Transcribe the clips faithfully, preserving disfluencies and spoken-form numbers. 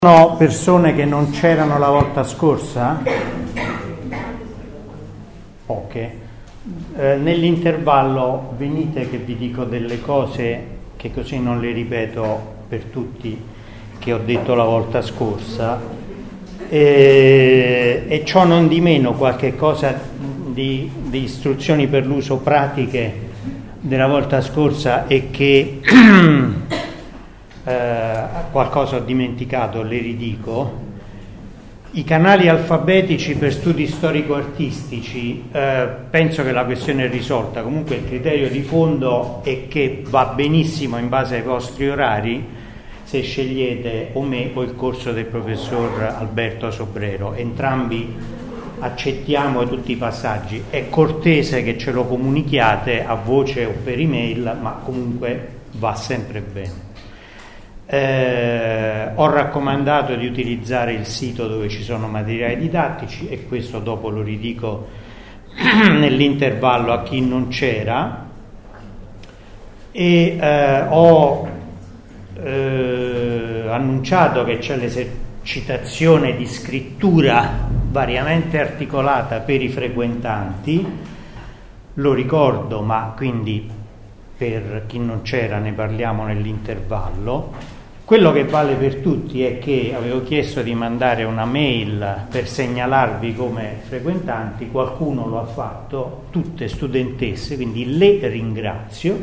Sono persone che non c'erano la volta scorsa? Poche. Eh, nell'intervallo venite che vi dico delle cose che così non le ripeto per tutti che ho detto la volta scorsa e, e ciò non di meno qualche cosa di, di istruzioni per l'uso pratiche della volta scorsa e che Eh, qualcosa ho dimenticato, le ridico. I canali alfabetici per studi storico-artistici, eh, penso che la questione è risolta. Comunque il criterio di fondo è che va benissimo in base ai vostri orari se scegliete o me o il corso del professor Alberto Sobrero. Entrambi accettiamo tutti i passaggi. È cortese che ce lo comunichiate a voce o per email, ma comunque va sempre bene. Eh, ho raccomandato di utilizzare il sito dove ci sono materiali didattici e questo dopo lo ridico nell'intervallo a chi non c'era e eh, ho eh, annunciato che c'è l'esercitazione di scrittura variamente articolata per i frequentanti, lo ricordo, ma quindi per chi non c'era ne parliamo nell'intervallo. Quello che vale per tutti è che avevo chiesto di mandare una mail per segnalarvi come frequentanti, qualcuno lo ha fatto, tutte studentesse, quindi le ringrazio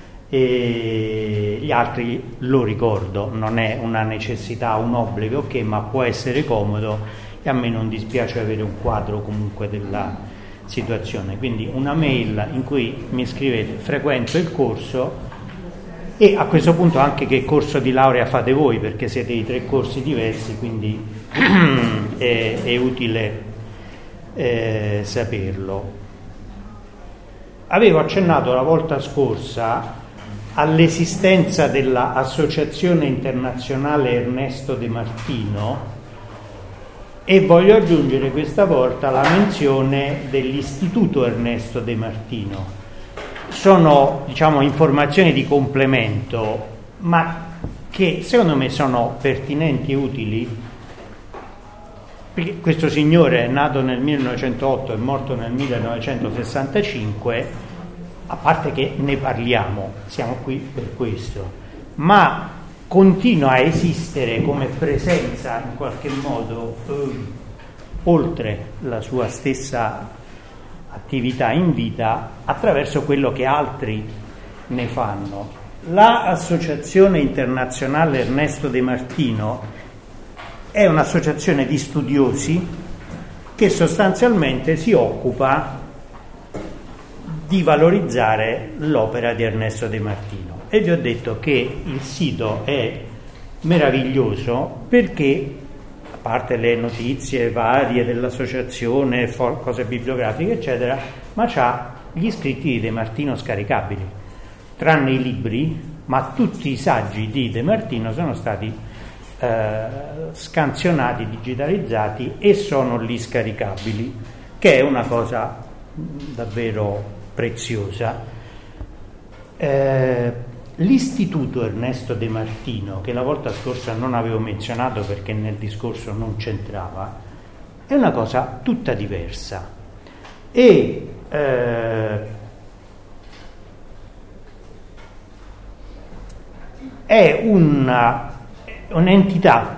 e gli altri lo ricordo, non è una necessità, un obbligo, ok, ma può essere comodo e a me non dispiace avere un quadro comunque della situazione, quindi una mail in cui mi scrivete frequento il corso e a questo punto anche che corso di laurea fate voi, perché siete di tre corsi diversi, quindi è, è utile eh, saperlo. Avevo accennato la volta scorsa all'esistenza dell'Associazione Internazionale Ernesto De Martino e voglio aggiungere questa volta la menzione dell'Istituto Ernesto De Martino. Sono, diciamo, informazioni di complemento, ma che secondo me sono pertinenti e utili, perché questo signore è nato nel millenovecentootto e morto nel millenovecentosessantacinque, a parte che ne parliamo, siamo qui per questo, ma continua a esistere come presenza in qualche modo eh, oltre la sua stessa attività in vita attraverso quello che altri ne fanno. L'Associazione Internazionale Ernesto De Martino è un'associazione di studiosi che sostanzialmente si occupa di valorizzare l'opera di Ernesto De Martino e vi ho detto che il sito è meraviglioso perché a parte le notizie varie dell'associazione, cose bibliografiche eccetera, ma c'ha gli scritti di De Martino scaricabili, tranne i libri, ma tutti i saggi di De Martino sono stati eh, scansionati, digitalizzati e sono lì scaricabili, che è una cosa davvero preziosa. Eh, L'Istituto Ernesto De Martino, che la volta scorsa non avevo menzionato perché nel discorso non c'entrava, è una cosa tutta diversa e eh, è una, un'entità,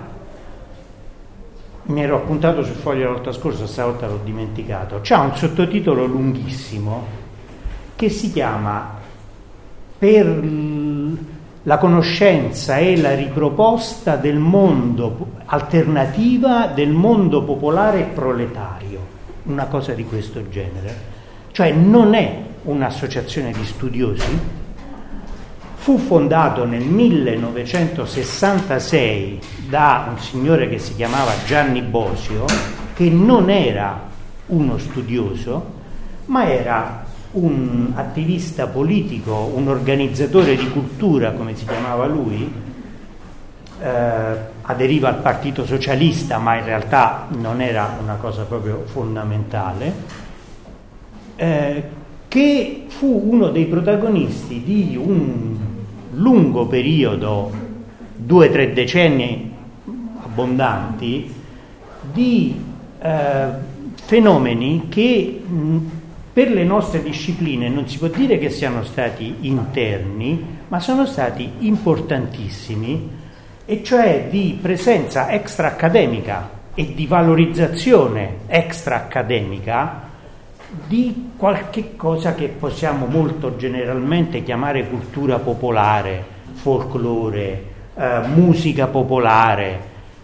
mi ero appuntato sul foglio la volta scorsa, stavolta l'ho dimenticato, c'ha un sottotitolo lunghissimo che si chiama Per la conoscenza e la riproposta del mondo alternativa del mondo popolare e proletario, una cosa di questo genere. Cioè non è un'associazione di studiosi, fu fondato nel millenovecentosessantasei da un signore che si chiamava Gianni Bosio, che non era uno studioso, ma era un attivista politico, un organizzatore di cultura, come si chiamava lui, eh, aderiva al Partito Socialista, ma in realtà non era una cosa proprio fondamentale, eh, che fu uno dei protagonisti di un lungo periodo, due o tre decenni abbondanti di eh, fenomeni che mh, per le nostre discipline non si può dire che siano stati interni, ma sono stati importantissimi, e cioè di presenza extra-accademica e di valorizzazione extra-accademica di qualche cosa che possiamo molto generalmente chiamare cultura popolare, folklore, eh, musica popolare,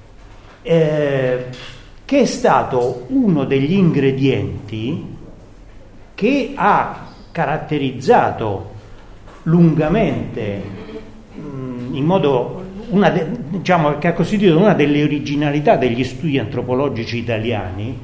eh, che è stato uno degli ingredienti che ha caratterizzato lungamente, mh, in modo una de, diciamo che ha costituito una delle originalità degli studi antropologici italiani,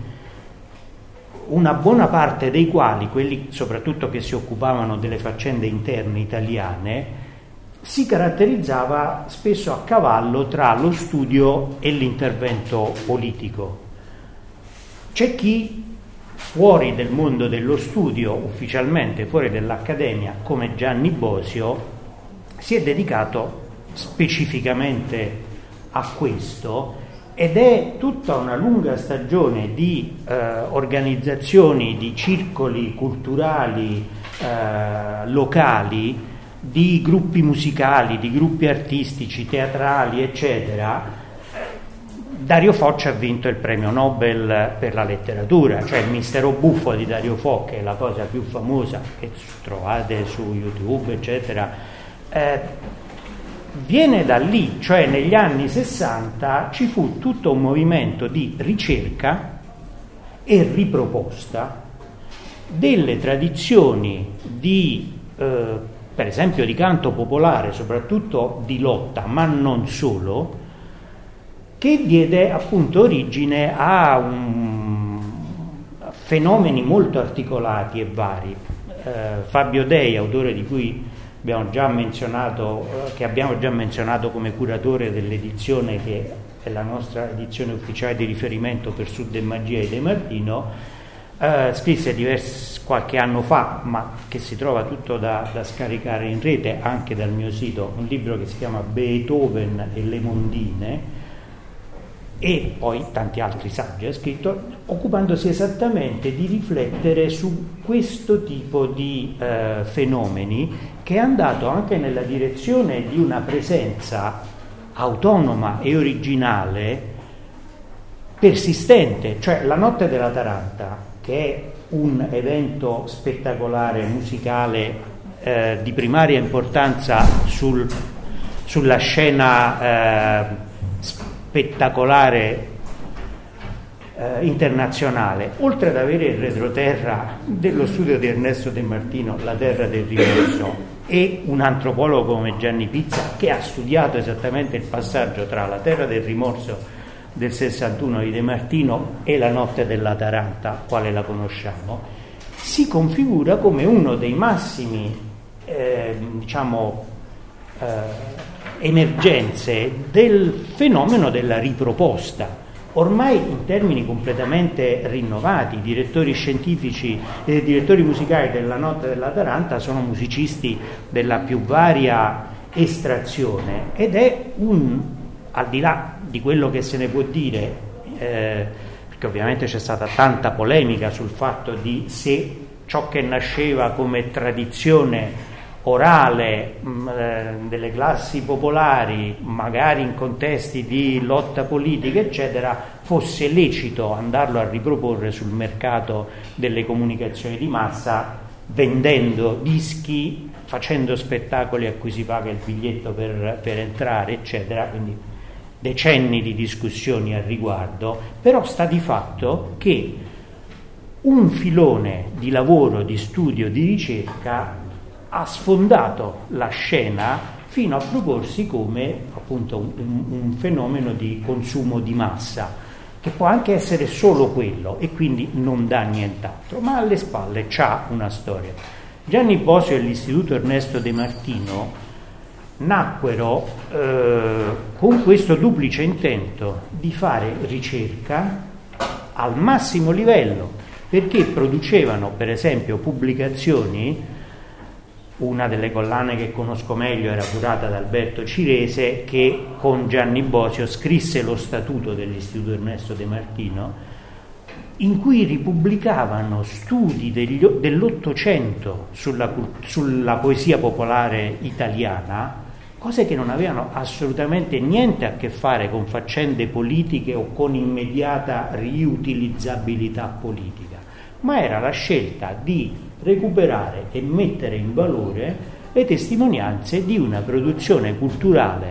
una buona parte dei quali, quelli soprattutto che si occupavano delle faccende interne italiane, si caratterizzava spesso a cavallo tra lo studio e l'intervento politico. C'è chi fuori del mondo dello studio, ufficialmente fuori dall'accademia, come Gianni Bosio, si è dedicato specificamente a questo, ed è tutta una lunga stagione di eh, organizzazioni, di circoli culturali eh, locali, di gruppi musicali, di gruppi artistici, teatrali, eccetera. Dario Fo ha vinto il premio Nobel per la letteratura, cioè il mistero buffo di Dario Fo, che è la cosa più famosa che trovate su YouTube, eccetera, eh, viene da lì, cioè negli anni sessanta ci fu tutto un movimento di ricerca e riproposta delle tradizioni di, eh, per esempio, di canto popolare, soprattutto di lotta, ma non solo, che diede appunto origine a un, a fenomeni molto articolati e vari. Eh, Fabio Dei, autore di cui abbiamo già menzionato, eh, che abbiamo già menzionato come curatore dell'edizione che è la nostra edizione ufficiale di riferimento per Sud e Magia di De Martino, eh, scrisse diversi, qualche anno fa, ma che si trova tutto da, da scaricare in rete anche dal mio sito, un libro che si chiama Beethoven e le mondine, e poi tanti altri saggi ha scritto, occupandosi esattamente di riflettere su questo tipo di eh, fenomeni, che è andato anche nella direzione di una presenza autonoma e originale persistente, cioè la Notte della Taranta, che è un evento spettacolare musicale eh, di primaria importanza sul, sulla scena eh, spettacolare eh, internazionale, oltre ad avere il retroterra dello studio di Ernesto De Martino, La terra del rimorso, e un antropologo come Gianni Pizza, che ha studiato esattamente il passaggio tra La terra del rimorso del sessantuno di De Martino e La notte della Taranta, quale la conosciamo, si configura come uno dei massimi eh, diciamo eh, emergenze del fenomeno della riproposta, ormai in termini completamente rinnovati. I direttori scientifici e i direttori musicali della Notte della Taranta sono musicisti della più varia estrazione, ed è un, al di là di quello che se ne può dire, eh, perché ovviamente c'è stata tanta polemica sul fatto di se ciò che nasceva come tradizione orale mh, delle classi popolari, magari in contesti di lotta politica eccetera, fosse lecito andarlo a riproporre sul mercato delle comunicazioni di massa, vendendo dischi, facendo spettacoli a cui si paga il biglietto per, per entrare eccetera. Quindi decenni di discussioni al riguardo, però sta di fatto che un filone di lavoro, di studio, di ricerca ha sfondato la scena fino a proporsi come appunto un, un fenomeno di consumo di massa, che può anche essere solo quello e quindi non dà nient'altro, ma alle spalle c'ha una storia. Gianni Bosio e l'Istituto Ernesto De Martino nacquero eh, con questo duplice intento di fare ricerca al massimo livello, perché producevano per esempio pubblicazioni Una delle collane che conosco meglio era curata da Alberto Cirese, che con Gianni Bosio scrisse lo statuto dell'Istituto Ernesto De Martino, in cui ripubblicavano studi degli, dell'Ottocento sulla, sulla poesia popolare italiana, cose che non avevano assolutamente niente a che fare con faccende politiche o con immediata riutilizzabilità politica, ma era la scelta di recuperare e mettere in valore le testimonianze di una produzione culturale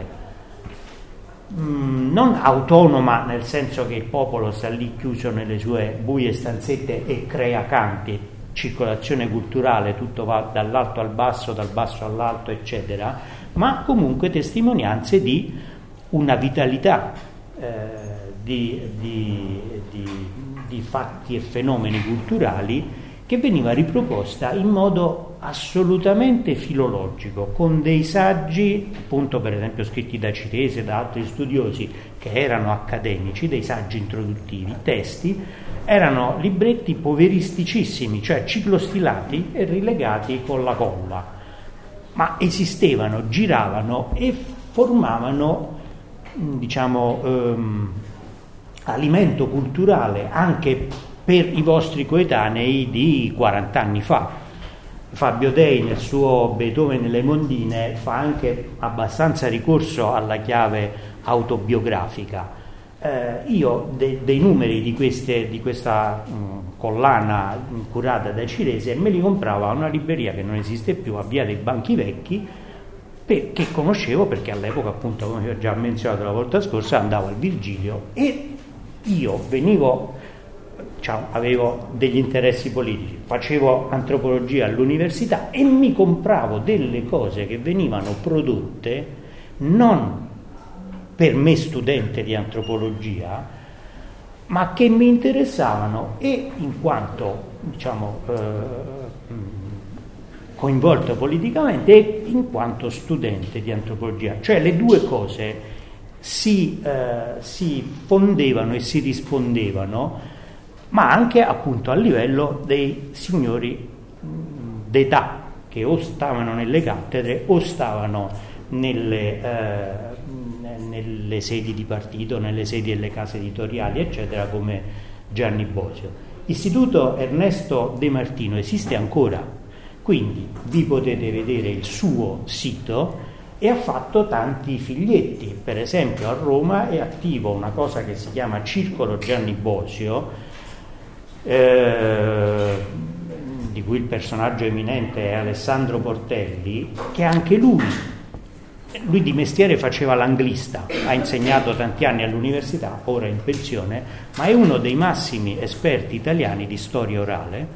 mh, non autonoma, nel senso che il popolo sta lì chiuso nelle sue buie stanzette e crea canti, circolazione culturale, tutto va dall'alto al basso, dal basso all'alto, eccetera, ma comunque testimonianze di una vitalità eh, di, di, di, di fatti e fenomeni culturali che veniva riproposta in modo assolutamente filologico, con dei saggi, appunto per esempio scritti da Cirese e da altri studiosi che erano accademici, dei saggi introduttivi, testi, erano libretti poveristicissimi, cioè ciclostilati e rilegati con la colla, ma esistevano, giravano e formavano, diciamo, ehm, alimento culturale anche per i vostri coetanei di quaranta anni fa. Fabio Dei nel suo Beethoven e le Mondine fa anche abbastanza ricorso alla chiave autobiografica. Eh, io de, dei numeri di, queste, di questa mh, collana mh, curata da Cirese me li compravo a una libreria che non esiste più, a Via dei Banchi Vecchi, per, che conoscevo perché all'epoca, appunto, come ho già menzionato la volta scorsa, andavo al Virgilio e io venivo... Cioè, avevo degli interessi politici, facevo antropologia all'università e mi compravo delle cose che venivano prodotte non per me studente di antropologia, ma che mi interessavano e in quanto, diciamo, eh, coinvolto politicamente e in quanto studente di antropologia. Cioè le due cose si, eh, si fondevano e si rispondevano, ma anche appunto a livello dei signori d'età che o stavano nelle cattedre o stavano nelle, eh, nelle sedi di partito, nelle sedi delle case editoriali, eccetera, come Gianni Bosio. Istituto Ernesto De Martino esiste ancora, quindi vi potete vedere il suo sito, e ha fatto tanti figlietti. Per esempio a Roma è attivo una cosa che si chiama Circolo Gianni Bosio, Eh, di cui il personaggio eminente è Alessandro Portelli, che anche lui, lui di mestiere faceva l'anglista, ha insegnato tanti anni all'università, ora in pensione, ma è uno dei massimi esperti italiani di storia orale,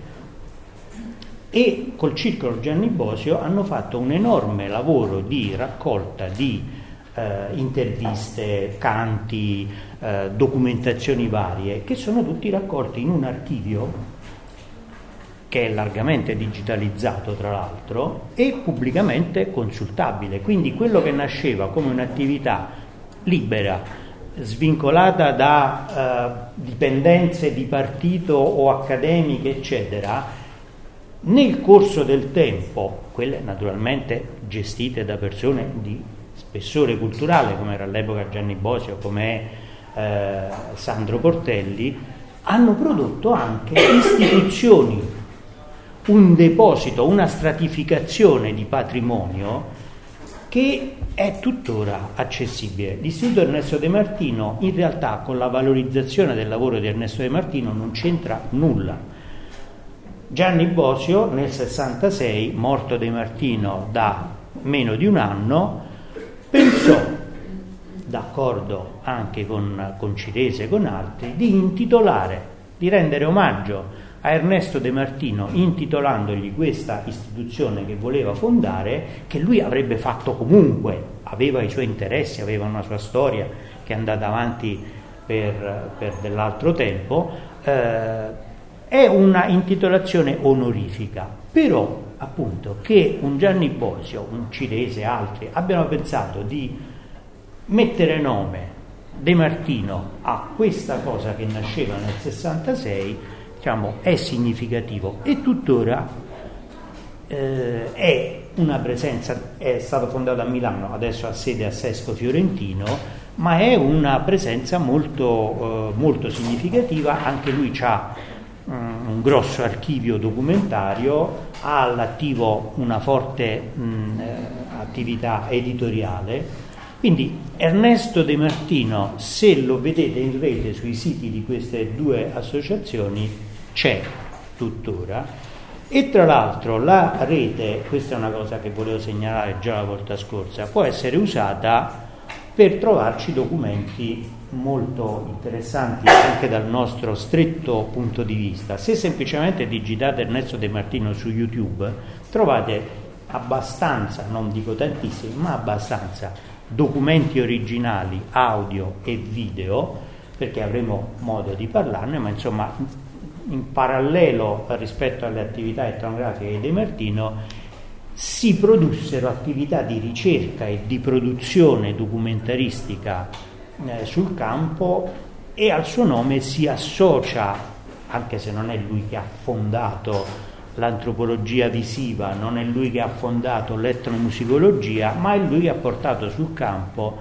e col Circolo Gianni Bosio hanno fatto un enorme lavoro di raccolta di Eh, interviste, canti, eh, documentazioni varie, che sono tutti raccolti in un archivio che è largamente digitalizzato, tra l'altro, e pubblicamente consultabile. Quindi quello che nasceva come un'attività libera, svincolata da eh, dipendenze di partito o accademiche, eccetera, nel corso del tempo, quelle naturalmente gestite da persone di spessore culturale, come era all'epoca Gianni Bosio, come è eh, Sandro Portelli, hanno prodotto anche istituzioni, un deposito, una stratificazione di patrimonio che è tuttora accessibile. L'Istituto Ernesto De Martino in realtà con la valorizzazione del lavoro di Ernesto De Martino non c'entra nulla. Gianni Bosio nel sessantasei, morto De Martino da meno di un anno, pensò, d'accordo anche con, con Cirese e con altri, di intitolare, di rendere omaggio a Ernesto De Martino intitolandogli questa istituzione che voleva fondare, che lui avrebbe fatto comunque, aveva i suoi interessi, aveva una sua storia che è andata avanti per, per dell'altro tempo, eh, è una intitolazione onorifica, però appunto che un Gianni Bosio, un Cirese e altri abbiano pensato di mettere nome De Martino a questa cosa che nasceva nel sessantasei, diciamo, è significativo e tuttora eh, è una presenza, è stato fondato a Milano, adesso ha sede a Sesto Fiorentino, ma è una presenza molto, eh, molto significativa. Anche lui ha um, un grosso archivio documentario, ha all'attivo una forte mh, attività editoriale. Quindi Ernesto De Martino, se lo vedete in rete sui siti di queste due associazioni, c'è tuttora. E tra l'altro la rete, questa è una cosa che volevo segnalare già la volta scorsa, può essere usata per trovarci documenti molto interessanti anche dal nostro stretto punto di vista. Se semplicemente digitate Ernesto De Martino su YouTube, trovate abbastanza, non dico tantissimi, ma abbastanza documenti originali, audio e video, perché avremo modo di parlarne, ma insomma in parallelo rispetto alle attività etnografiche di De Martino si produssero attività di ricerca e di produzione documentaristica eh, sul campo, e al suo nome si associa, anche se non è lui che ha fondato l'antropologia visiva, non è lui che ha fondato l'etnomusicologia, ma è lui che ha portato sul campo,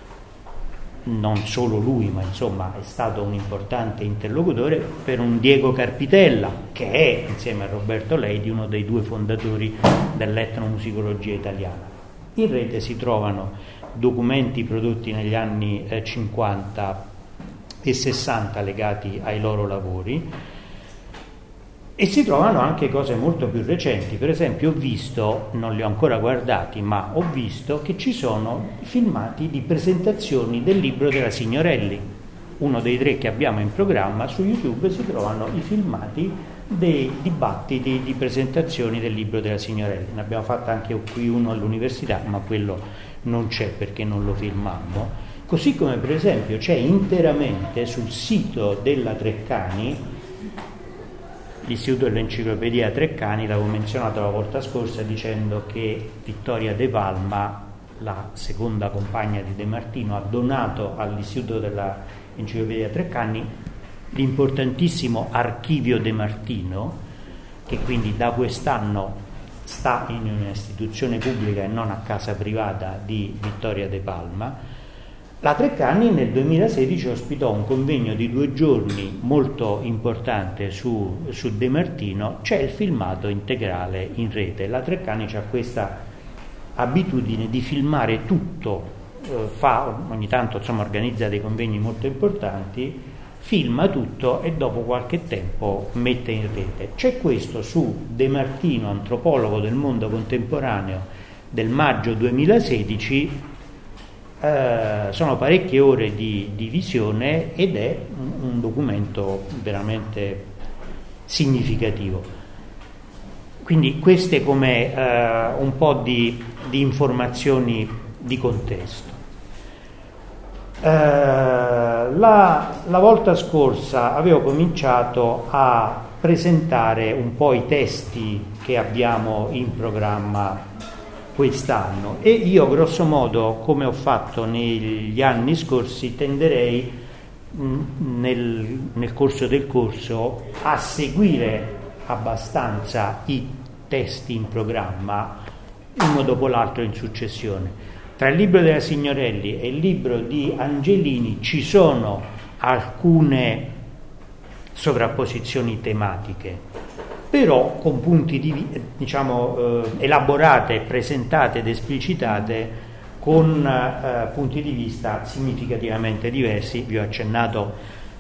non solo lui, ma insomma è stato un importante interlocutore per un Diego Carpitella, che è, insieme a Roberto Leidi, uno dei due fondatori dell'etnomusicologia italiana. In rete si trovano documenti prodotti negli anni eh, cinquanta e sessanta legati ai loro lavori, e si trovano anche cose molto più recenti. Per esempio ho visto, non li ho ancora guardati, ma ho visto che ci sono filmati di presentazioni del libro della Signorelli, uno dei tre che abbiamo in programma. Su YouTube si trovano i filmati dei dibattiti di presentazioni del libro della Signorelli. Ne abbiamo fatto anche qui uno all'università, ma quello non c'è perché non lo filmammo. Così come per esempio c'è interamente sul sito della Treccani, l'Istituto dell'Enciclopedia Treccani, l'avevo menzionato la volta scorsa dicendo che Vittoria De Palma, la seconda compagna di De Martino, ha donato all'Istituto dell'Enciclopedia Treccani l'importantissimo Archivio De Martino, che quindi da quest'anno sta in un'istituzione pubblica e non a casa privata di Vittoria De Palma. La Treccani nel duemilasedici ospitò un convegno di due giorni molto importante su, su De Martino. C'è il filmato integrale in rete. La Treccani ha questa abitudine di filmare tutto, eh, fa ogni tanto insomma organizza dei convegni molto importanti, filma tutto e dopo qualche tempo mette in rete. C'è questo su De Martino, antropologo del mondo contemporaneo, del maggio duemilasedici. Uh, sono parecchie ore di, di visione ed è un, un documento veramente significativo. Quindi queste come uh, un po' di, di informazioni di contesto. Uh, la, la volta scorsa avevo cominciato a presentare un po' i testi che abbiamo in programma quest'anno, e io grosso modo, come ho fatto negli anni scorsi, tenderei mh, nel, nel corso del corso a seguire abbastanza i testi in programma uno dopo l'altro in successione. Tra il libro della Signorelli e il libro di Angelini ci sono alcune sovrapposizioni tematiche, però con punti di, diciamo, eh, elaborate, presentate ed esplicitate con eh, punti di vista significativamente diversi. Vi ho accennato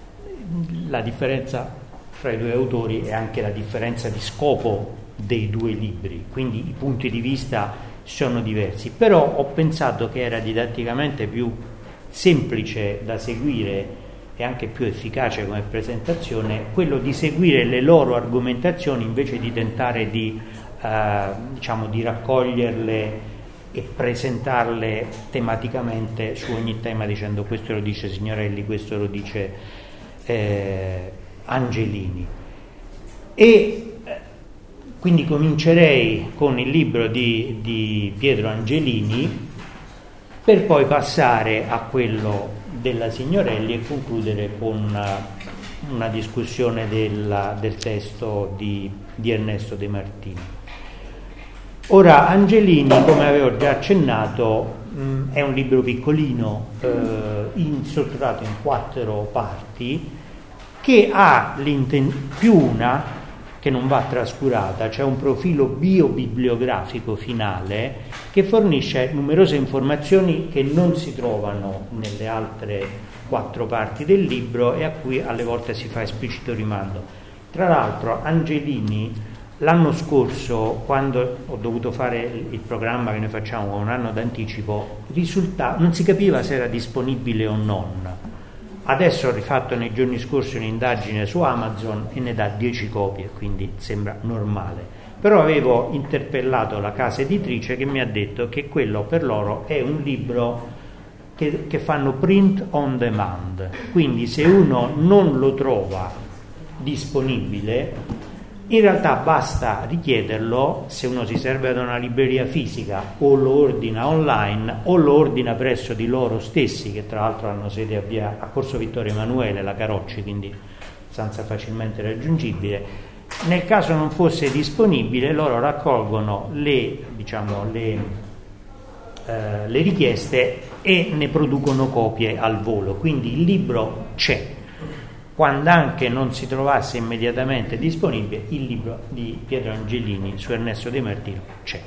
la differenza fra i due autori e anche la differenza di scopo dei due libri, quindi i punti di vista sono diversi, però ho pensato che era didatticamente più semplice da seguire e anche più efficace come presentazione quello di seguire le loro argomentazioni invece di tentare di, eh, diciamo, di raccoglierle e presentarle tematicamente su ogni tema dicendo questo lo dice Signorelli, questo lo dice eh, Angelini. E quindi comincerei con il libro di, di Pietro Angelini per poi passare a quello della Signorelli e concludere con una discussione della, del testo di, di Ernesto De Martino. Ora, Angelini, come avevo già accennato, mh, è un libro piccolino, eh, in, strutturato in quattro parti, che ha l'inten- più una, che non va trascurata, c'è un profilo biobibliografico finale che fornisce numerose informazioni che non si trovano nelle altre quattro parti del libro e a cui alle volte si fa esplicito rimando. Tra l'altro, Angelini, l'anno scorso, quando ho dovuto fare il programma che noi facciamo con un anno d'anticipo, risulta, non si capiva se era disponibile o non. Adesso ho rifatto nei giorni scorsi un'indagine su Amazon e ne dà dieci copie, quindi sembra normale. Però avevo interpellato la casa editrice che mi ha detto che quello per loro è un libro che, che fanno print on demand, quindi se uno non lo trova disponibile, in realtà basta richiederlo, se uno si serve da una libreria fisica o lo ordina online o lo ordina presso di loro stessi, che tra l'altro hanno sede a, via, a Corso Vittorio Emanuele, la Carocci, quindi abbastanza facilmente raggiungibile. Nel caso non fosse disponibile, loro raccolgono le, diciamo, le, eh, le richieste e ne producono copie al volo, quindi il libro c'è. Quando anche non si trovasse immediatamente disponibile, il libro di Pietro Angelini su Ernesto De Martino c'è.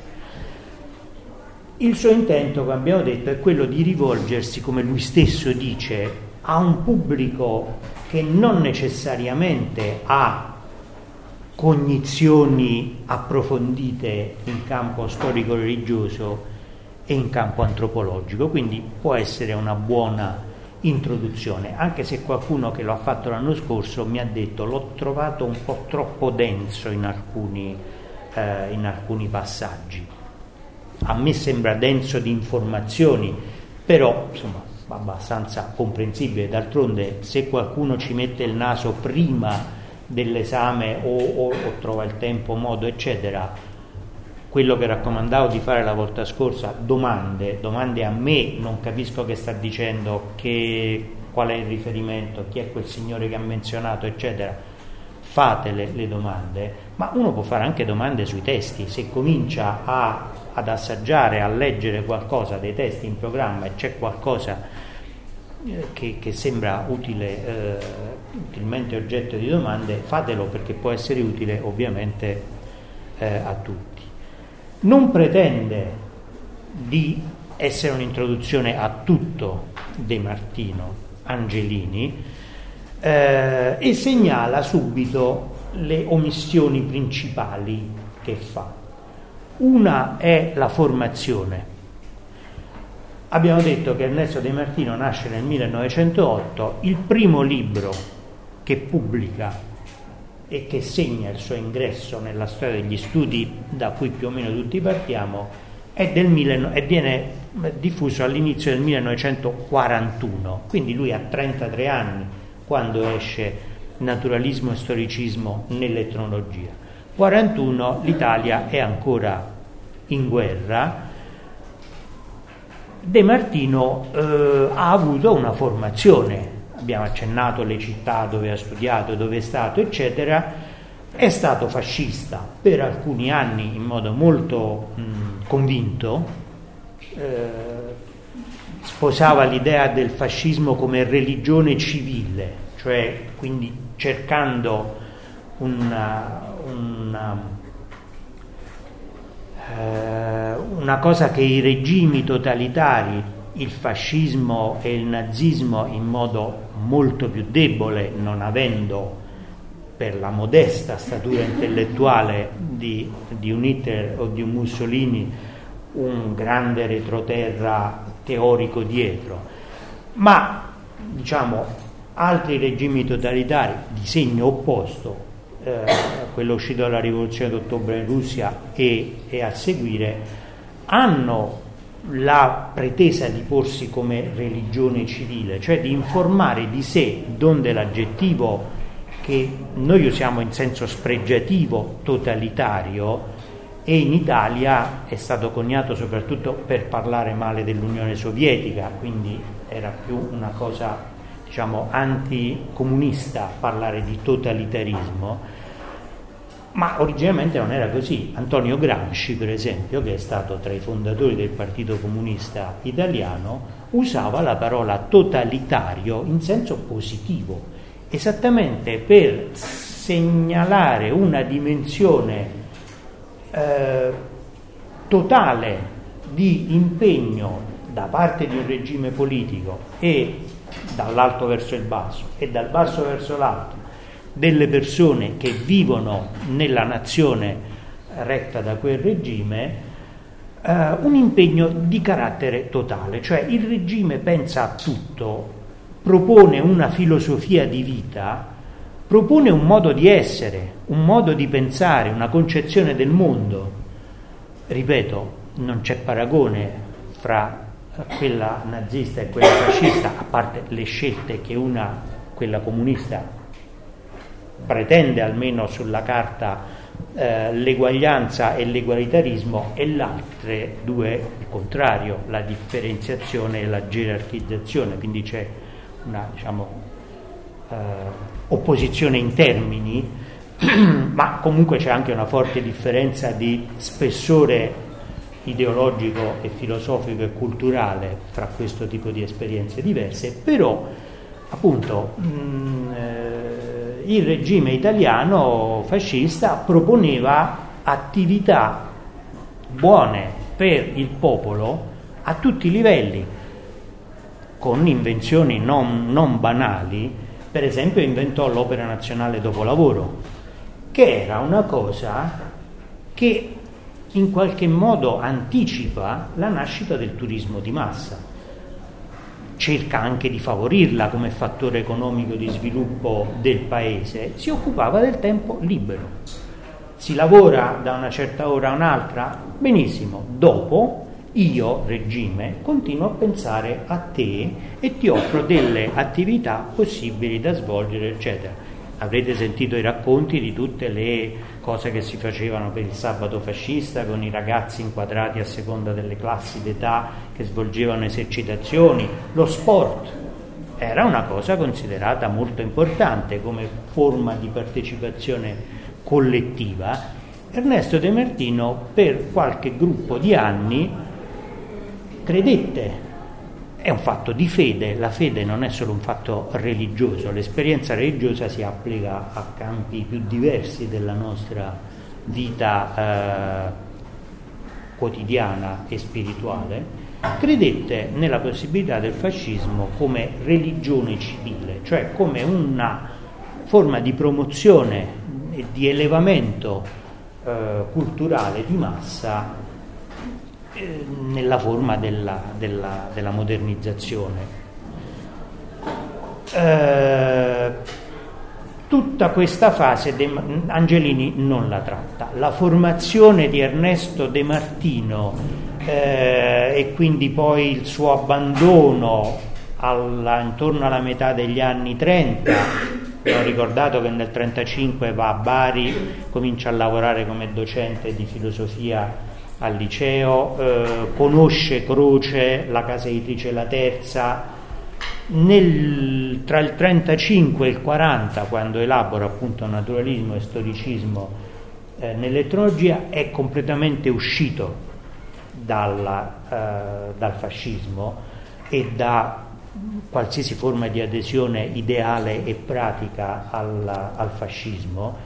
Il suo intento, come abbiamo detto, è quello di rivolgersi, come lui stesso dice, a un pubblico che non necessariamente ha cognizioni approfondite in campo storico-religioso e in campo antropologico, quindi può essere una buona introduzione, anche se qualcuno che lo ha fatto l'anno scorso mi ha detto l'ho trovato un po' troppo denso in alcuni, eh, in alcuni passaggi. A me sembra denso di informazioni, però insomma abbastanza comprensibile. D'altronde, se qualcuno ci mette il naso prima dell'esame o, o, o trova il tempo, modo eccetera, quello che raccomandavo di fare la volta scorsa, domande, domande a me, non capisco che sta dicendo, che, qual è il riferimento, chi è quel signore che ha menzionato, eccetera, fatele le domande, ma uno può fare anche domande sui testi, se comincia a, ad assaggiare, a leggere qualcosa dei testi in programma e c'è qualcosa eh, che, che sembra utile, eh, utilmente oggetto di domande, fatelo, perché può essere utile ovviamente eh, a tutti. Non pretende di essere un'introduzione a tutto De Martino Angelini eh, e segnala subito le omissioni principali che fa. Una è la formazione. Abbiamo detto che Ernesto De Martino nasce nel millenovecentootto, il primo libro che pubblica e che segna il suo ingresso nella storia degli studi da cui più o meno tutti partiamo, è del mille, e viene diffuso all'inizio del millenovecentoquarantuno, quindi lui ha trentatré anni quando esce Naturalismo e storicismo nell'etnologia. quarantuno, l'Italia è ancora in guerra. De Martino eh, ha avuto una formazione, abbiamo accennato le città dove ha studiato, dove è stato, eccetera. È stato fascista per alcuni anni in modo molto mh, convinto, eh, sposava l'idea del fascismo come religione civile, cioè quindi cercando una, una, eh, una cosa che i regimi totalitari, il fascismo e il nazismo in modo molto più debole, non avendo per la modesta statura intellettuale di, di un Hitler o di un Mussolini un grande retroterra teorico dietro, ma diciamo altri regimi totalitari di segno opposto, eh, quello uscito dalla rivoluzione d'ottobre in Russia e, e a seguire, hanno la pretesa di porsi come religione civile, cioè di informare di sé, donde l'aggettivo che noi usiamo in senso spregiativo totalitario, e in Italia è stato coniato soprattutto per parlare male dell'Unione Sovietica, quindi era più una cosa, diciamo, anticomunista parlare di totalitarismo. Ma originariamente non era così. Antonio Gramsci, per esempio, che è stato tra i fondatori del Partito Comunista Italiano, usava la parola totalitario in senso positivo, esattamente per segnalare una dimensione eh, totale di impegno da parte di un regime politico e dall'alto verso il basso e dal basso verso l'alto delle persone che vivono nella nazione retta da quel regime, eh, un impegno di carattere totale, cioè il regime pensa a tutto, propone una filosofia di vita, propone un modo di essere, un modo di pensare, una concezione del mondo. Ripeto, non c'è paragone fra quella nazista e quella fascista, a parte le scelte che una, quella comunista, pretende almeno sulla carta eh, l'eguaglianza e l'egualitarismo, e l'altra due il contrario, la differenziazione e la gerarchizzazione, quindi c'è una, diciamo, eh, opposizione in termini, ma comunque c'è anche una forte differenza di spessore ideologico e filosofico e culturale fra questo tipo di esperienze diverse. Però appunto mh, eh, il regime italiano fascista proponeva attività buone per il popolo a tutti i livelli, con invenzioni non, non banali. Per esempio inventò l'Opera Nazionale Dopolavoro, che era una cosa che in qualche modo anticipa la nascita del turismo di massa. Cerca anche di favorirla come fattore economico di sviluppo del paese. Si occupava del tempo libero. Si lavora da una certa ora a un'altra? Benissimo. Dopo, io, regime, continuo a pensare a te e ti offro delle attività possibili da svolgere, eccetera. Avrete sentito i racconti di tutte le cose che si facevano per il sabato fascista, con i ragazzi inquadrati a seconda delle classi d'età che svolgevano esercitazioni. Lo sport era una cosa considerata molto importante come forma di partecipazione collettiva. Ernesto De Martino per qualche gruppo di anni credette. È un fatto di fede, la fede non è solo un fatto religioso, l'esperienza religiosa si applica a campi più diversi della nostra vita eh, quotidiana e spirituale. Credette nella possibilità del fascismo come religione civile, cioè come una forma di promozione e di elevamento eh, culturale di massa nella forma della, della, della modernizzazione. Eh, tutta questa fase De, Angelini non la tratta. La formazione di Ernesto De Martino eh, e quindi poi il suo abbandono alla, intorno alla metà degli anni trenta. Ho ricordato che nel trentacinque va a Bari, comincia a lavorare come docente di filosofia al liceo, eh, conosce Croce, la casa editrice La Terza. Nel, tra il trentacinque e il quaranta, quando elabora appunto naturalismo e storicismo eh, nell'etnologia, è completamente uscito dalla, eh, dal fascismo e da qualsiasi forma di adesione ideale e pratica al, al fascismo.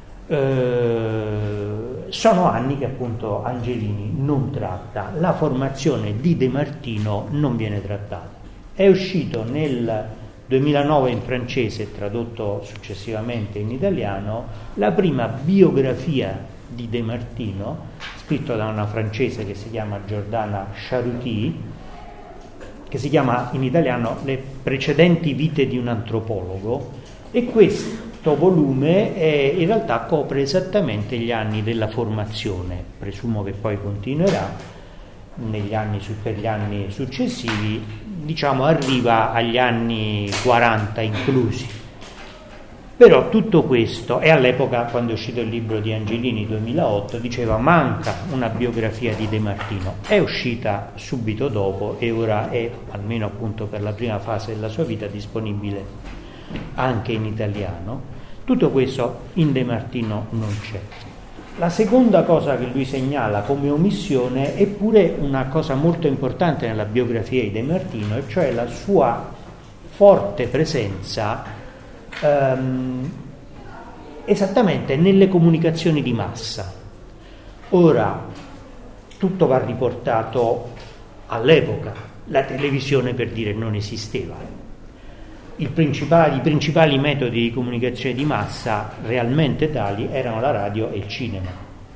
Uh, sono anni che appunto Angelini non tratta. La formazione di De Martino non viene trattata. È uscito nel duemilanove in francese e tradotto successivamente in italiano la prima biografia di De Martino, scritto da una francese che si chiama Giordana Charuty, che si chiama in italiano Le precedenti vite di un antropologo, e questo volume è, in realtà copre esattamente gli anni della formazione. Presumo che poi continuerà negli anni, per gli anni successivi, diciamo arriva agli anni quaranta inclusi. Però tutto questo, e all'epoca quando è uscito il libro di Angelini duemilaotto diceva manca una biografia di De Martino, è uscita subito dopo e ora è, almeno appunto per la prima fase della sua vita, disponibile anche in italiano. Tutto questo in De Martino non c'è. La seconda cosa che lui segnala come omissione è pure una cosa molto importante nella biografia di De Martino, e cioè la sua forte presenza ehm, esattamente nelle comunicazioni di massa. Ora, tutto va riportato all'epoca. La televisione, per dire, non esisteva. Il principale, I principali metodi di comunicazione di massa realmente tali erano la radio e il cinema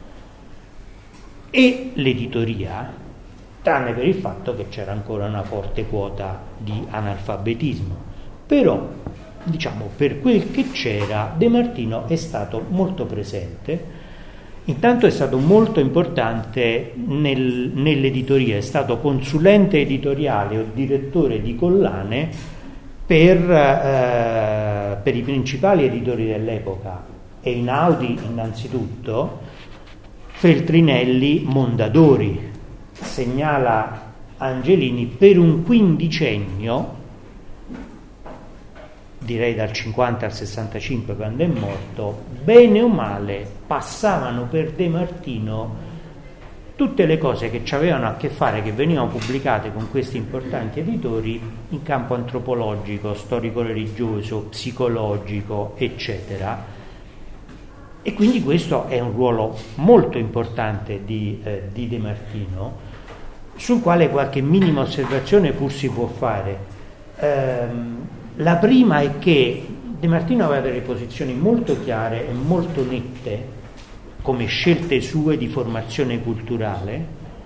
e l'editoria, tranne per il fatto che c'era ancora una forte quota di analfabetismo. Però, diciamo, per quel che c'era, De Martino è stato molto presente. Intanto è stato molto importante nel, nell'editoria, è stato consulente editoriale o direttore di collane per, eh, per i principali editori dell'epoca, Einaudi innanzitutto, Feltrinelli, Mondadori. Segnala Angelini, per un quindicennio, direi dal cinquanta al sessantacinque quando è morto, bene o male passavano per De Martino tutte le cose che ci avevano a che fare, che venivano pubblicate con questi importanti editori in campo antropologico, storico-religioso, psicologico, eccetera. E quindi questo è un ruolo molto importante di, eh, di De Martino, sul quale qualche minima osservazione pur si può fare. Ehm, la prima è che De Martino aveva delle posizioni molto chiare e molto nette come scelte sue di formazione culturale,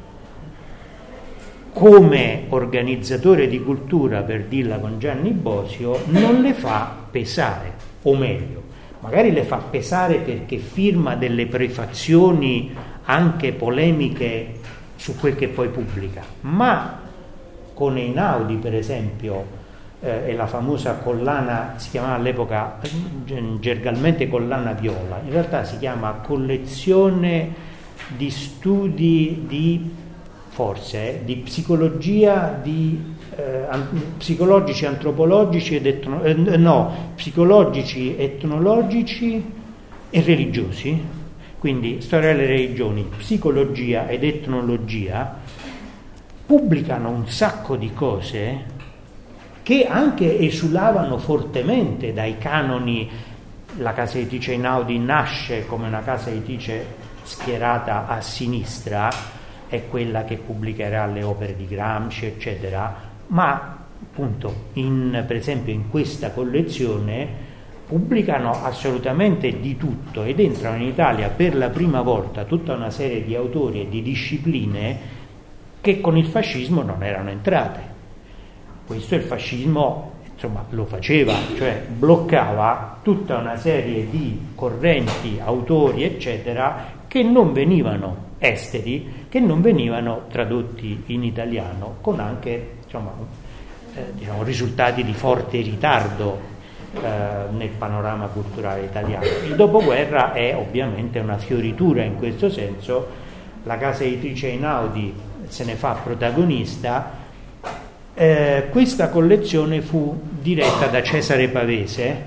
come organizzatore di cultura, per dirla con Gianni Bosio, non le fa pesare, o meglio, magari le fa pesare perché firma delle prefazioni anche polemiche su quel che poi pubblica, ma con Einaudi, per esempio, eh, e la famosa collana, si chiamava all'epoca gergalmente collana viola, in realtà si chiama collezione di studi di forse eh, di psicologia di eh, an- psicologici, antropologici ed etno- eh, no, psicologici, etnologici e religiosi, quindi storia delle religioni, psicologia ed etnologia. Pubblicano un sacco di cose che anche esulavano fortemente dai canoni. La casa editrice Einaudi nasce come una casa editrice schierata a sinistra, è quella che pubblicherà le opere di Gramsci, eccetera, ma appunto in, per esempio in questa collezione pubblicano assolutamente di tutto ed entrano in Italia per la prima volta tutta una serie di autori e di discipline che con il fascismo non erano entrate. Questo il fascismo, insomma, lo faceva, cioè bloccava tutta una serie di correnti, autori, eccetera, che non venivano esteri, che non venivano tradotti in italiano, con anche, insomma, eh, diciamo, risultati di forte ritardo eh, nel panorama culturale italiano. Il dopoguerra è ovviamente una fioritura in questo senso. La casa editrice Einaudi se ne fa protagonista. Eh, questa collezione fu diretta da Cesare Pavese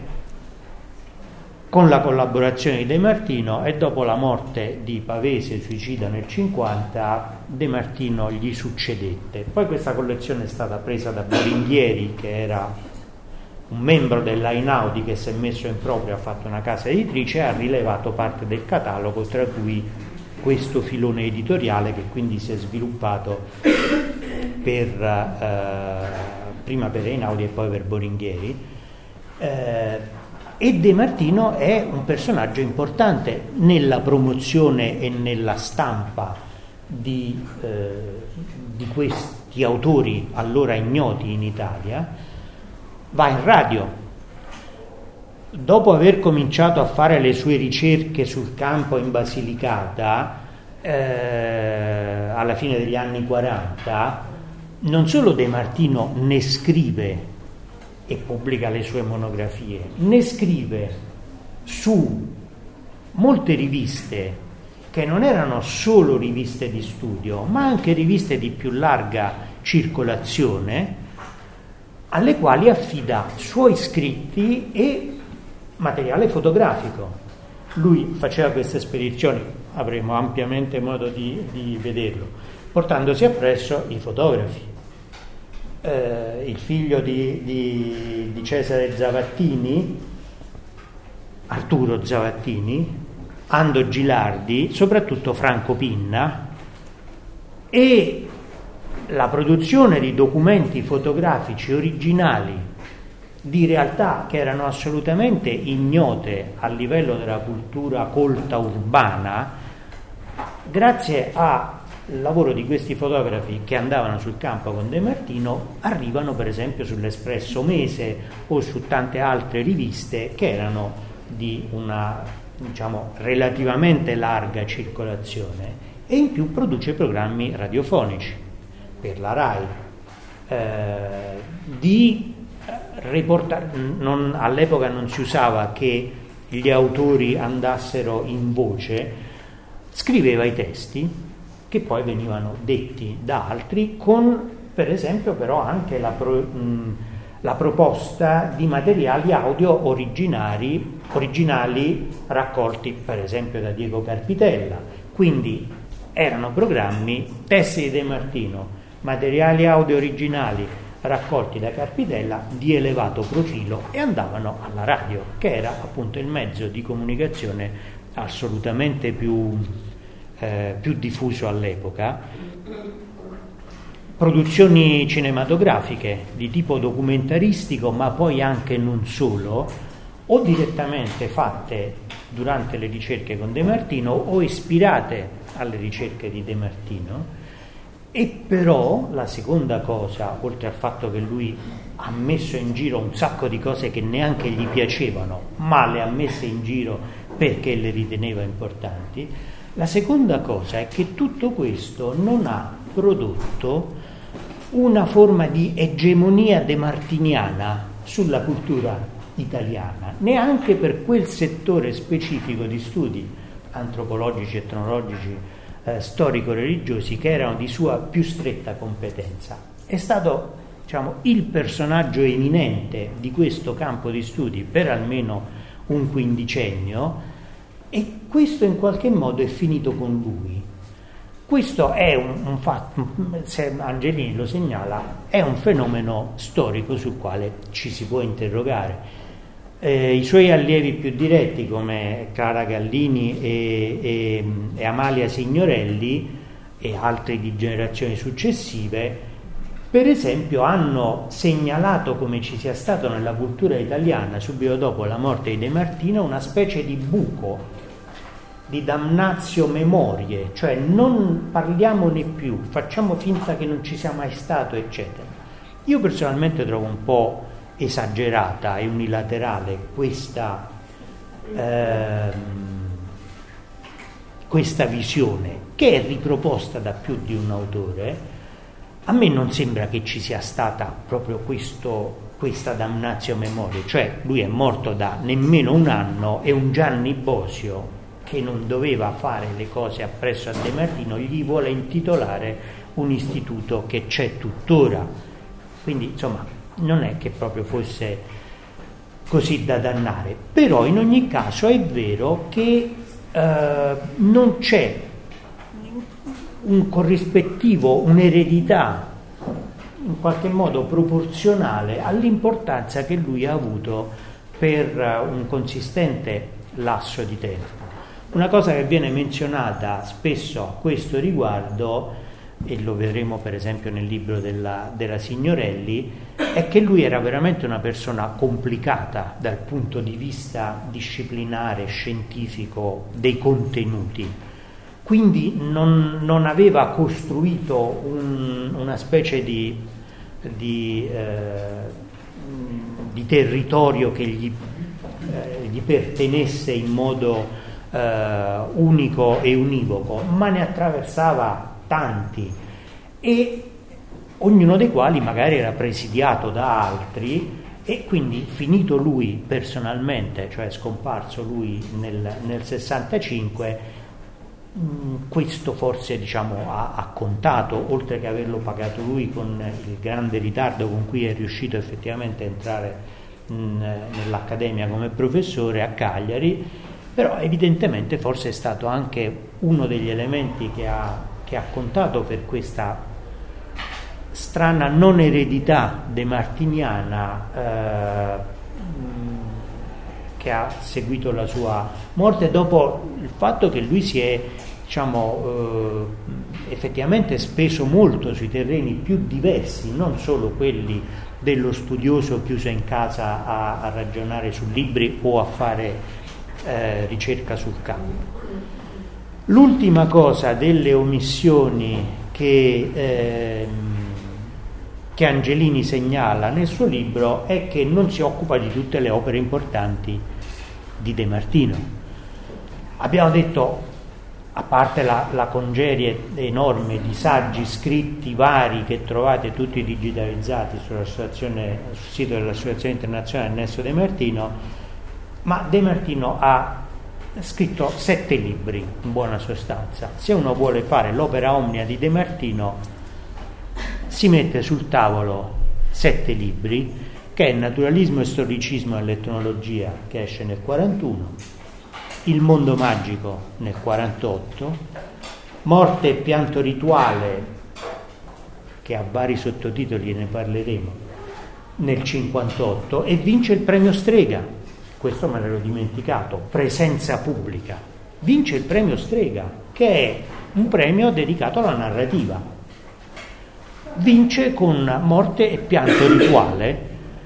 con la collaborazione di De Martino, e dopo la morte di Pavese, suicida nel cinquanta, De Martino gli succedette. Poi questa collezione è stata presa da Boringhieri, che era un membro della Einaudi che si è messo in proprio, ha fatto una casa editrice e ha rilevato parte del catalogo, tra cui questo filone editoriale che quindi si è sviluppato per, eh, prima per Einaudi e poi per Boringhieri. Eh, e De Martino è un personaggio importante nella promozione e nella stampa di, eh, di questi autori allora ignoti in Italia. Va in radio. Dopo aver cominciato a fare le sue ricerche sul campo in Basilicata, eh, alla fine degli anni quaranta, non solo De Martino ne scrive e pubblica le sue monografie, ne scrive su molte riviste che non erano solo riviste di studio, ma anche riviste di più larga circolazione, alle quali affida suoi scritti e materiale fotografico. Lui faceva queste spedizioni, avremo ampiamente modo di, di vederlo, portandosi appresso i fotografi. Eh, il figlio di, di, di Cesare Zavattini, Arturo Zavattini, Ando Gilardi, soprattutto Franco Pinna, e la produzione di documenti fotografici originali di realtà che erano assolutamente ignote a livello della cultura colta urbana, grazie al lavoro di questi fotografi che andavano sul campo con De Martino, arrivano per esempio sull'Espresso Mese o su tante altre riviste che erano di una, diciamo, relativamente larga circolazione, e in più produce programmi radiofonici per la RAI, eh, di riportare, non, all'epoca non si usava che gli autori andassero in voce, scriveva i testi che poi venivano detti da altri, con per esempio però anche la, pro, mh, la proposta di materiali audio originali, originali raccolti per esempio da Diego Carpitella. Quindi erano programmi, testi di De Martino, materiali audio originali raccolti da Carpitella di elevato profilo, e andavano alla radio, che era appunto il mezzo di comunicazione assolutamente più, eh, più diffuso all'epoca. Produzioni cinematografiche di tipo documentaristico, ma poi anche non solo, o direttamente fatte durante le ricerche con De Martino o ispirate alle ricerche di De Martino. E però la seconda cosa, oltre al fatto che lui ha messo in giro un sacco di cose che neanche gli piacevano, ma le ha messe in giro perché le riteneva importanti, la seconda cosa è che tutto questo non ha prodotto una forma di egemonia demartiniana sulla cultura italiana, neanche per quel settore specifico di studi antropologici, etnologici, eh, storico-religiosi che erano di sua più stretta competenza. È stato, diciamo, il personaggio eminente di questo campo di studi per almeno un quindicennio, e questo in qualche modo è finito con lui. Questo è un, un fatto, se Angelini lo segnala, è un fenomeno storico sul quale ci si può interrogare. Eh, I suoi allievi più diretti, come Clara Gallini e, e, e Amalia Signorelli e altri di generazioni successive, per esempio, hanno segnalato come ci sia stato nella cultura italiana, subito dopo la morte di De Martino, una specie di buco, di damnatio memorie, cioè non parliamone più, facciamo finta che non ci sia mai stato, eccetera. Io personalmente trovo un po' esagerata e unilaterale questa, ehm, questa visione, che è riproposta da più di un autore. A me non sembra che ci sia stata proprio questo, questa damnatio memorie, cioè lui è morto da nemmeno un anno e un Gianni Bosio, che non doveva fare le cose appresso a De Martino, gli vuole intitolare un istituto che c'è tuttora. Quindi insomma non è che proprio fosse così da dannare, però in ogni caso è vero che eh, non c'è un corrispettivo, un'eredità in qualche modo proporzionale all'importanza che lui ha avuto per un consistente lasso di tempo. Una cosa che viene menzionata spesso a questo riguardo, e lo vedremo per esempio nel libro della, della Signorelli, è che lui era veramente una persona complicata dal punto di vista disciplinare, scientifico, dei contenuti. Quindi non, non aveva costruito un, una specie di, di, eh, di territorio che gli, eh, gli pertenesse in modo eh, unico e univoco, ma ne attraversava tanti, e ognuno dei quali magari era presidiato da altri, e quindi finito lui personalmente, cioè scomparso lui nel, nel sessantacinque, questo forse diciamo ha, ha contato, oltre che averlo pagato lui con il grande ritardo con cui è riuscito effettivamente a entrare mh, nell'Accademia come professore a Cagliari, però evidentemente forse è stato anche uno degli elementi che ha, che ha contato per questa strana non eredità demartiniana eh, che ha seguito la sua morte, dopo il fatto che lui si è, diciamo, eh, effettivamente speso molto sui terreni più diversi, non solo quelli dello studioso chiuso in casa a, a ragionare su libri o a fare eh, ricerca sul campo. L'ultima cosa delle omissioni che, eh, che Angelini segnala nel suo libro è che non si occupa di tutte le opere importanti di De Martino. Abbiamo detto, a parte la, la congerie enorme di saggi scritti vari che trovate tutti digitalizzati sull'associazione, sul sito dell'Associazione Internazionale Ernesto De Martino, ma De Martino ha scritto sette libri in buona sostanza. Se uno vuole fare l'opera omnia di De Martino, si mette sul tavolo sette libri, che è Naturalismo e Storicismo nell'Etnologia, che esce nel quarantuno, Il mondo magico nel quarantotto, Morte e pianto rituale, che ha vari sottotitoli e ne parleremo, nel cinquantotto, e vince il premio Strega. Questo me l'ero dimenticato, Presenza pubblica. Vince il premio Strega, che è un premio dedicato alla narrativa. Vince con Morte e pianto rituale,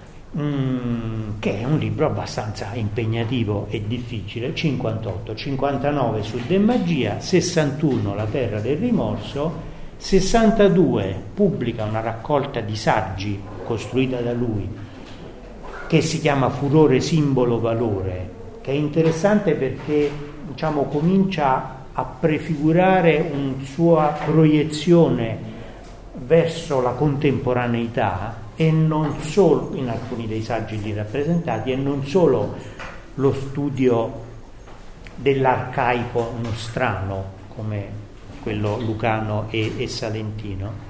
mh, che è un libro abbastanza impegnativo e difficile, cinquantotto, cinquantanove su De Magia, sessantuno La terra del rimorso, sessantadue pubblica una raccolta di saggi costruita da lui, che si chiama Furore, simbolo, valore, che è interessante perché, diciamo, comincia a prefigurare una sua proiezione verso la contemporaneità, e non solo, in alcuni dei saggi lì rappresentati, e non solo lo studio dell'arcaico nostrano come quello lucano e, e salentino.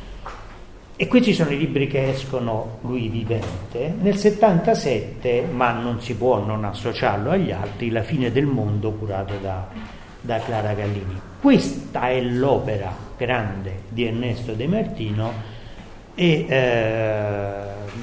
E questi sono i libri che escono lui vivente. Nel settantasette, ma non si può non associarlo agli altri, La fine del mondo, curato da, da Clara Gallini. Questa è l'opera grande di Ernesto De Martino, e eh,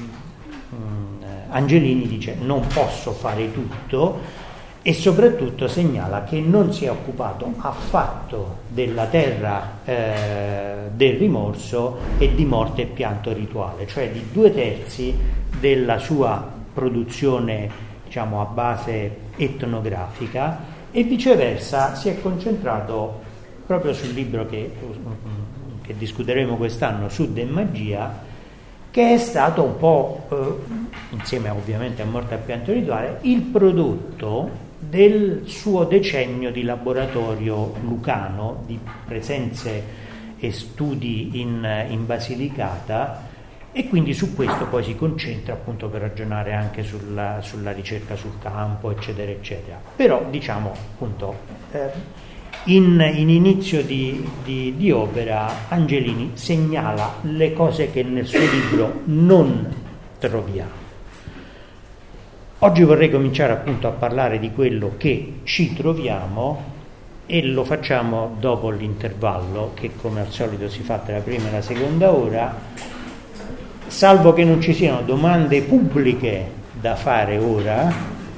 Angelini dice non posso fare tutto, e soprattutto segnala che non si è occupato affatto della terra eh, del rimorso e di Morte e pianto rituale, cioè di due terzi della sua produzione, diciamo, a base etnografica, e viceversa si è concentrato proprio sul libro che, che discuteremo quest'anno, su De Magia, che è stato un po', eh, insieme ovviamente a Morte e pianto rituale, il prodotto del suo decennio di laboratorio lucano, di presenze e studi in, in Basilicata, e quindi su questo poi si concentra appunto per ragionare anche sulla, sulla ricerca sul campo, eccetera eccetera. Però diciamo appunto eh, in, in inizio di, di, di opera Angelini segnala le cose che nel suo libro non troviamo. Oggi vorrei cominciare appunto a parlare di quello che ci troviamo, e lo facciamo dopo l'intervallo, che come al solito si fa tra la prima e la seconda ora, salvo che non ci siano domande pubbliche da fare ora.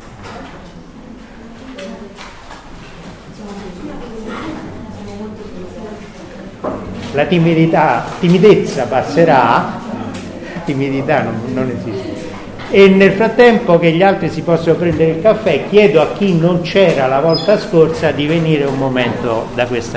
La timidità, timidezza passerà, timidità non, non esiste. E nel frattempo che gli altri si possono prendere il caffè, chiedo a chi non c'era la volta scorsa di venire un momento da questa